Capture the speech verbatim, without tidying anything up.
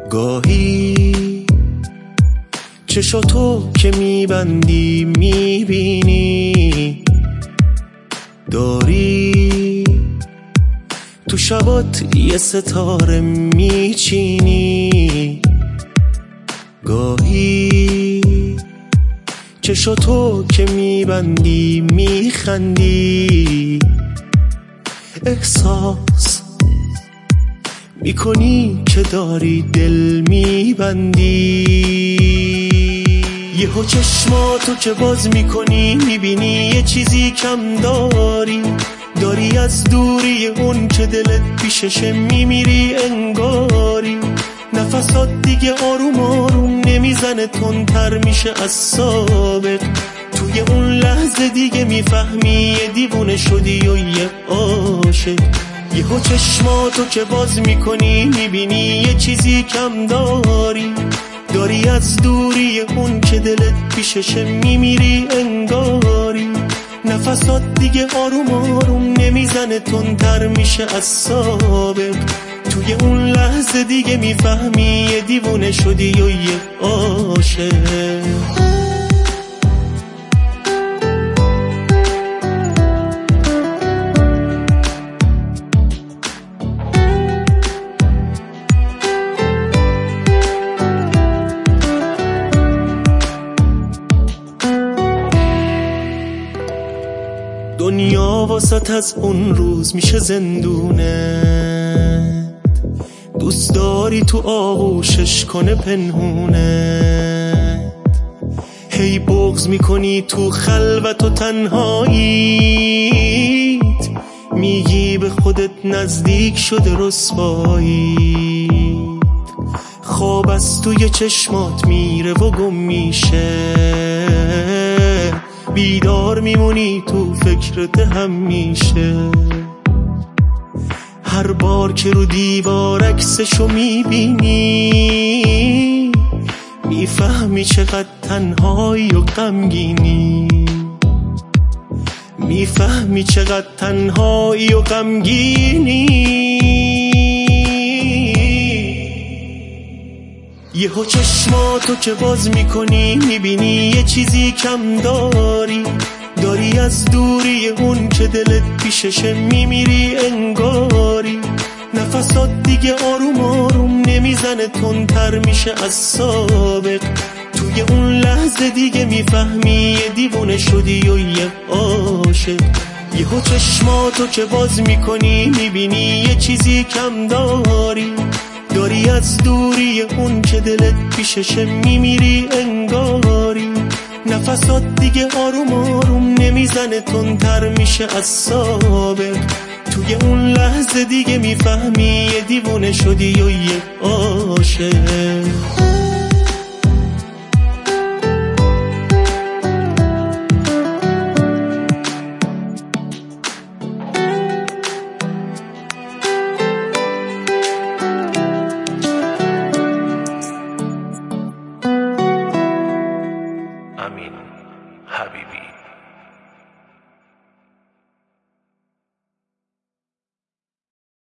گاهی چشاتو که میبندی میبینی داری تو شبات یه ستاره میچینی. گاهی چشاتو که میبندی میخندی احساس میکنی که داری دل میبندی. یهو چشماتو که باز میکنی میبینی یه چیزی کم داری. داری از دوری اون که دلت پیششه میمیری انگاری. نفسات دیگه آروم آروم نمیزنه تندتر میشه از سابق. توی اون لحظه دیگه میفهمی یه دیوونه شدی و یه عاشق. یهو چشماتو که باز میکنی میبینی یه چیزی کم داری. داری از دوری اون که دلت پیششه میمیری انگاری. نفسات دیگه آروم آروم نمیزنه تندتر میشه از سابق. توی اون لحظه دیگه میفهمی یه دیوونه شدی و یه عاشق. دنیا واسط از اون روز میشه زندونه. دوست داری تو آغوشش کنه پنهونه. هی بغض میکنی تو خلوت و تنهاییت. میگی به خودت نزدیک شده رسواییت. خواب از توی چشمات میره و گم میشه. بیدار میمونی تو فکرت همیشه. هر بار که رو دیوار عکسشو میبینی میفهمی چقدر تنهایی و غمگینی. میفهمی چقدر تنهایی و غمگینی. یهو چشماتو که باز میکنی میبینی یه چیزی کم داری. داری از دوری اون که دلت پیششه میمیری انگاری. نفسات دیگه آروم آروم نمیزنه تندتر میشه از سابق. توی اون لحظه دیگه میفهمی یه دیوونه شدی و یه عاشق. یهو چشماتو که باز میکنی میبینی یه چیزی کم داری. داری از دوری اون که دلت پیششه میمیری انگاری. نفسات دیگه آروم آروم نمیزنه تندتر میشه از سابق. توی اون لحظه دیگه میفهمی یه دیوونه شدی و یه عاشق. امین حبیبی.